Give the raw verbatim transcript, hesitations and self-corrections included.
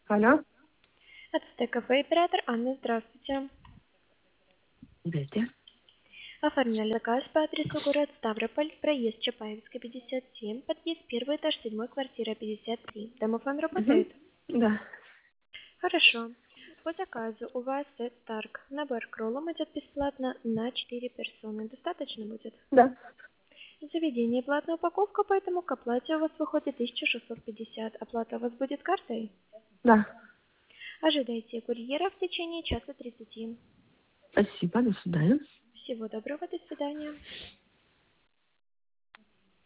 Алло. Это кафе оператор Анна, здравствуйте. Здрасте. Оформляли заказ по адресу город Ставрополь, проезд Чапаевская, пятьдесят семь, подъезд первый этаж, седьмой, квартира пятьдесят три. Домофон Угу. работает? Да. Хорошо. По заказу у вас сет Старк. Набор кролом идет бесплатно на четыре персоны. Достаточно будет? Да. Заведение платная упаковка, поэтому к оплате у вас выходит тысяча шестьсот пятьдесят. Оплата у вас будет картой? Да. Ожидайте курьера в течение часа тридцати. Спасибо. До свидания. Всего доброго, до свидания.